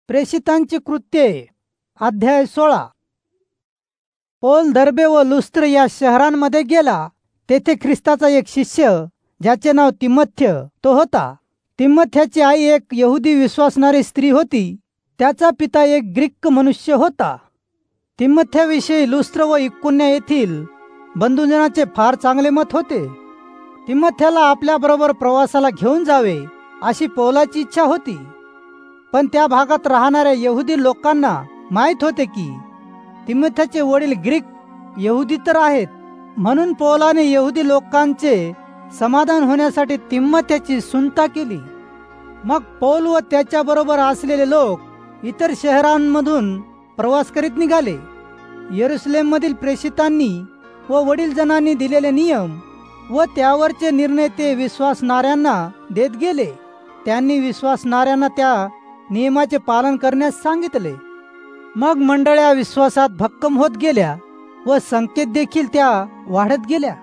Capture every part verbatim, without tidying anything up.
प्रेषितांची कृत्ये अध्याय सोळा. पौल दर्बे व लुस्त्र या शहरांमध्ये गेला. तेथे ख्रिस्ताचा एक शिष्य ज्याचे नाव तिमोथेय तो होता. तिमोथेची आई एक यहुदी विश्वासणारी स्त्री होती. त्याचा पिता एक ग्रीक मनुष्य होता. तिमोथेविषयी लुस्त्र व इकुन्या येथील बंधुजनाचे फार चांगले मत होते. तिमोथेला आपल्याबरोबर प्रवासाला घेऊन जावे अशी पौलाची इच्छा होती. पण त्या भागात राहणाऱ्या यहुदी लोकांना माहीत होते की तिमोथेचे वडील ग्रीक यहुदी तर आहेत, म्हणून पौलाने यहुदी लोकांचे समाधान होण्यासाठी तिमोथेची सुनता केली. मग पौल व त्याच्याबरोबर असलेले लोक इतर शहरांमधून प्रवास करीत निघाले. यरुशलेममधील प्रेषितांनी व वडीलजनांनी दिलेले नियम व त्यावरचे निर्णय ते विश्वासणाऱ्यांना देत गेले. त्यांनी विश्वासणाऱ्यांना त्या नियमाचे पालन करण्यास सांगितले. मग मंडळ्या विश्वासात भक्कम होत गेल्या व संकेत देखील त्या वाढत गेल्या.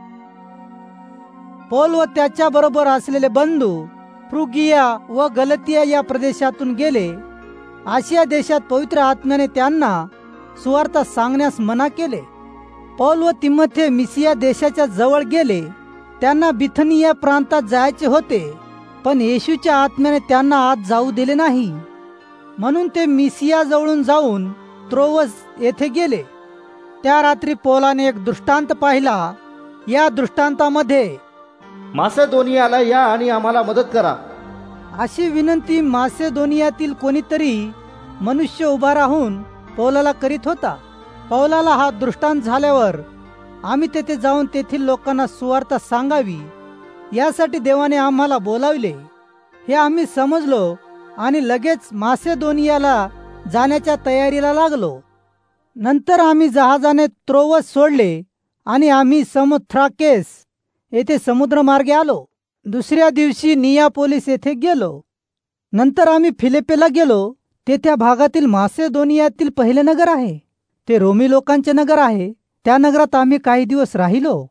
पौल व त्याच्या बरोबर असलेले बंधू फ्रुगिया व गलतिया या प्रदेशातून गेले. आशिया देशात पवित्र आत्म्याने त्यांना सुवार्ता सांगण्यास मना केले. पौल व तिमोथेय मिसिया देशाच्या जवळ गेले. त्यांना बिथनिया प्रांतात जायचे होते, पण येशूच्या आत्म्याने त्यांना आत जाऊ दिले नाही. म्हणून ते मिसिया जवळून जाऊन त्रोवस येथे गेले. त्या रात्री पौलाने एक दृष्टांत पाहिला. या दृष्टांतामध्ये मासेदोनियाला या आणि आम्हाला मदत करा अशी विनंती मासेदोनियातील कोणीतरी मनुष्य उभा राहून पौलाला करीत होता. पौलाला हा दृष्टांत झाल्यावर आम्ही तेथे जाऊन तेथील लोकांना सुवार्ता सांगावी यासाठी देवाने आम्हाला बोलावले हे आम्ही समजलो आणि लगेच मासेदोनियाला जाण्याच्या तयारीला लागलो. नंतर आम्ही जहाजाने त्रोवस सोडले आणि आम्ही समुथ्राकेस येथे समुद्रमार्गे आलो. दुसऱ्या दिवशी नियापोलिस येथे गेलो. नंतर आम्ही फिलिप्पीला गेलो. ते त्या भागातील मासेदोनियातील पहिले नगर आहे. ते रोमी लोकांचे नगर आहे. त्या नगरात आम्ही काही दिवस राहिलो.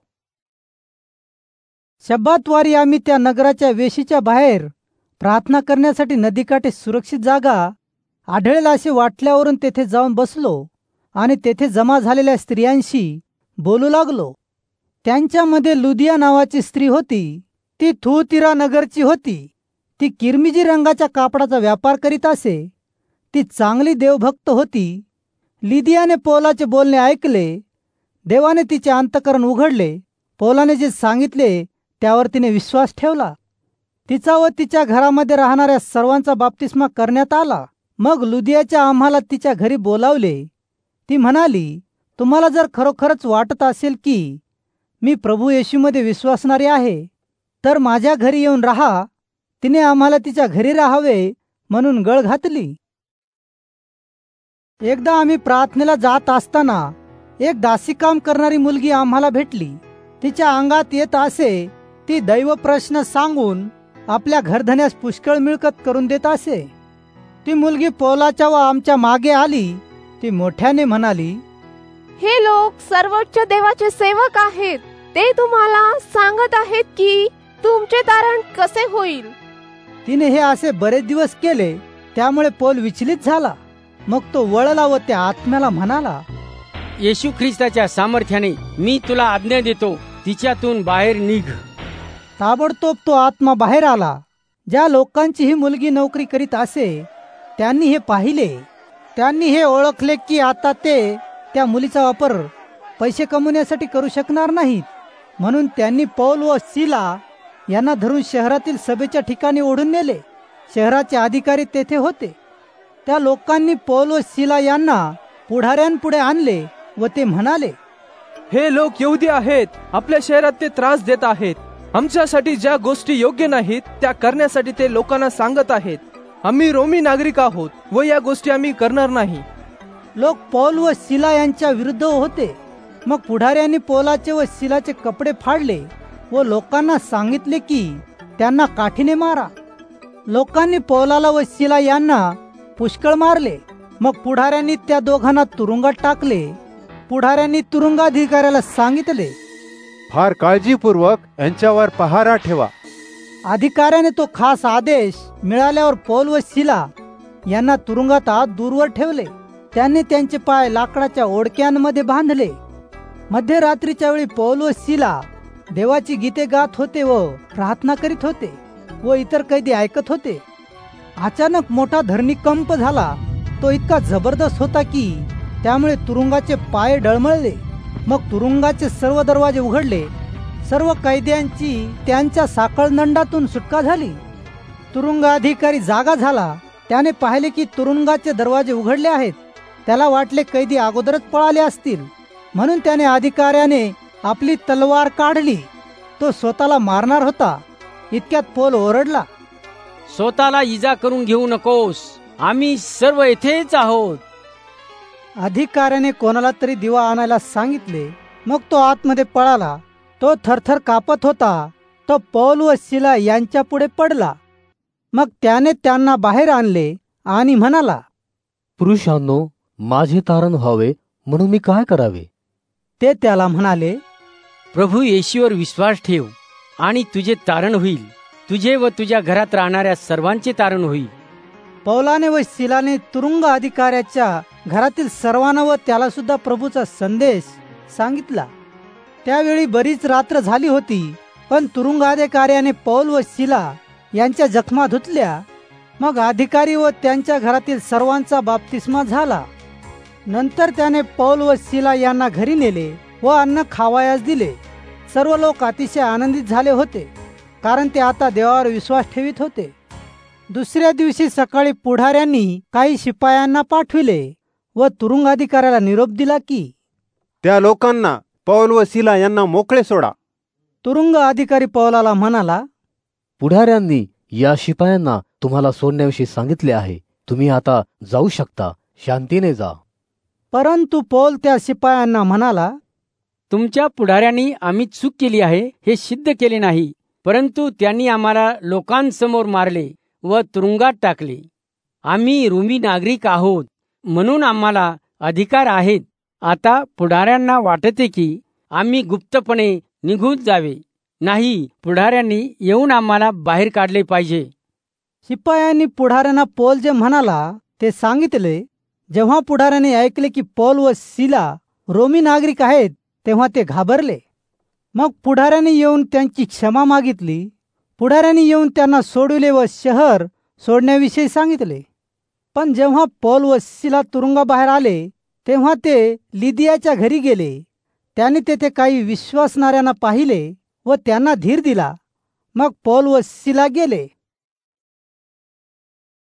शब्बातवारी आम्ही त्या नगराच्या वेशीच्या बाहेर प्रार्थना करण्यासाठी नदीकाठी सुरक्षित जागा आढळेल असे वाटल्यावरून तेथे जाऊन बसलो आणि तेथे जमा झालेल्या स्त्रियांशी बोलू लागलो. त्यांच्यामध्ये लुदिया नावाची स्त्री होती. ती थुअतिरा नगरची होती. ती किरमिजी रंगाच्या कापडाचा व्यापार करीत असे. ती चांगली देवभक्त होती. लिदियाने पौलाचे बोलणे ऐकले. देवाने तिचे अंतःकरण उघडले. पौलाने जे सांगितले त्यावर तिने विश्वास ठेवला. तिचा व तिच्या घरामध्ये राहणाऱ्या सर्वांचा बाप्तिस्मा करण्यात आला. मग लुदियाच्या आम्हाला तिच्या घरी बोलावले. ती म्हणाली, तुम्हाला जर खरोखरच वाटत असेल की मी प्रभू येशूमध्ये विश्वासणारी आहे तर माझ्या घरी येऊन राहा. तिने आम्हाला तिच्या घरी राहावे म्हणून गळ घातली. एकदा आम्ही प्रार्थनेला जात असताना एक दासी काम करणारी मुलगी आम्हाला भेटली. तिच्या अंगात येत असे ती दैव प्रश्न सांगून आपल्या घरधन्यास पुष्कळ मिळकत करून देत असे. ती मुलगी पौलाच्या व आमच्या मागे आली. ती मोठ्याने म्हणाली, हे लोक सर्वोच्च देवाचे सेवक आहेत. ते तुम्हाला सांगत आहेत की तुमचे तारण कसे होईल. तिने हे असे बरेच दिवस केले. त्यामुळे पौल विचलित झाला. मग तो वळला व त्या आत्म्याला म्हणाला, येशू ख्रिस्ताच्या सामर्थ्याने मी तुला आज्ञा देतो, तिच्यातून बाहेर निघ. ताबडतोब तो आत्मा बाहेर आला. ज्या लोकांची ही मुलगी नोकरी करीत असे त्यांनी हे पाहिले. त्यांनी हे ओळखले की आता ते त्या मुलीचा वापर पैसे कमवण्यासाठी करू शकणार नाहीत. म्हणून त्यांनी पौल व सिला यांना धरून शहरातील सभेच्या ठिकाणी ओढून नेले. शहराचे अधिकारी तेथे होते. त्या लोकांनी पौल व सिला यांना पुढाऱ्यांपुढे आणले व ते म्हणाले, हे लोक यहुदी आहेत. आपल्या शहरात ते त्रास देत आहेत. आमच्यासाठी ज्या गोष्टी योग्य नाहीत त्या करण्यासाठी ते लोकांना सांगत आहेत. आम्ही रोमी नागरिक आहोत व या गोष्टी आम्ही करणार नाही. लोक पौल व सिला यांच्या विरुद्ध होते. मग पुढाऱ्यांनी पौलाचे व सिलाचे कपडे फाडले व लोकांना सांगितले की त्यांना काठीने मारा. लोकांनी पौलाला व सिला यांना पुष्कळ मारले. मग पुढाऱ्यांनी त्या दोघांना तुरुंगात टाकले. पुढाऱ्यांनी तुरुंगाधिकाऱ्याला सांगितले, फार काळजीपूर्वक यांच्यावर पहारा ठेवा. अधिकाऱ्याने तो खास आदेश मिळाल्यावर पौल व सिला यांना तुरुंगात आत दूरवर ठेवले. त्यांनी त्यांचे पाय लाकडाच्या ओडक्यांमध्ये बांधले. मध्यरात्रीच्या वेळी पौल व सिला देवाची गीते गात होते व प्रार्थना करीत होते व इतर कैदी ऐकत होते. अचानक मोठा धरणीकंप झाला. तो इतका जबरदस्त होता की त्यामुळे तुरुंगाचे पाय डळमळले. मग तुरुंगाचे सर्व दरवाजे उघडले. सर्व कैद्यांची त्यांच्या साखळदंडातून सुटका झाली. तुरुंग अधिकारी जागा झाला. त्याने पाहिले की तुरुंगाचे दरवाजे उघडले आहेत. त्याला वाटले कैदी अगोदरच पळाले असतील, म्हणून त्याने अधिकाऱ्याने आपली तलवार काढली. तो स्वतःला मारणार होता. इतक्यात पौल ओरडला, स्वतःला इजा करून घेऊ नकोस, आम्ही सर्व येथेच आहोत. अधिकाऱ्याने कोणाला तरी दिवा आणायला सांगितले. मग तो आतमध्ये पळाला. तो थरथर कापत होता. तो पौल व सिला यांच्या पुढे पडला. मग त्याने त्यांना बाहेर आणले आणि म्हणाला, पुरुषांनो, माझे तारण व्हावे म्हणून मी काय करावे? ते त्याला म्हणाले, प्रभू येशूवर विश्वास ठेव आणि तुझे तारण होईल. तुझे व तुझ्या घरात राहणाऱ्या सर्वांचे तारण होईल. पौलाने व सिलाने तुरुंग अधिकाऱ्याच्या घरातील सर्वांना व त्याला सुद्धा प्रभूचा संदेश सांगितला. त्यावेळी बरीच रात्र झाली होती, पण तुरुंग अधिकाऱ्याने पौल व सिला यांच्या जखमा धुतल्या. मग अधिकारी व त्यांच्या घरातील सर्वांचा बाप्तिस्मा झाला. नंतर त्याने पौल व सिला यांना घरी नेले व अन्न खावायास दिले. सर्व लोक अतिशय आनंदित झाले होते, कारण ते आता देवावर विश्वास ठेवित होते. दुसऱ्या दिवशी सकाळी पुढाऱ्यांनी काही शिपायांना पाठविले व तुरुंग अधिकाऱ्याला निरोप दिला की त्या लोकांना पौल व सिला यांना मोकळे सोडा. तुरुंग अधिकारी पौलाला म्हणाला, पुढाऱ्यांनी या शिपायांना तुम्हाला सोडण्याविषयी सांगितले आहे. तुम्ही आता जाऊ शकता. शांतीने जा. परंतु पौल त्या शिपायांना म्हणाला, तुमच्या पुढाऱ्यांनी आम्ही चूक केली आहे हे सिद्ध केले नाही, परंतु त्यांनी आम्हाला लोकांसमोर मारले व तुरुंगात टाकले. आम्ही रोमी नागरिक आहोत, म्हणून आम्हाला अधिकार आहेत. आता पुढाऱ्यांना वाटते की आम्ही गुप्तपणे निघून जावे. नाही, पुढाऱ्यांनी येऊन आम्हाला बाहेर काढले पाहिजे. शिपायांनी पुढाऱ्यांना पौल जे म्हणाला ते सांगितले. जेव्हा पुढाऱ्यांनी ऐकले की पौल व सिला रोमी नागरिक आहेत, तेव्हा ते घाबरले. मग पुढाऱ्यांनी येऊन त्यांची क्षमा मागितली. पुढाऱ्यांनी येऊन त्यांना सोडविले व शहर सोडण्याविषयी सांगितले. पण जेव्हा पौल व सिला तुरुंगाबाहेर आले, तेव्हा ते लिदियाच्या घरी गेले. त्यांनी तेथे काही विश्वासणाऱ्यांना पाहिले व त्यांना धीर दिला. मग पौल व सिला गेले.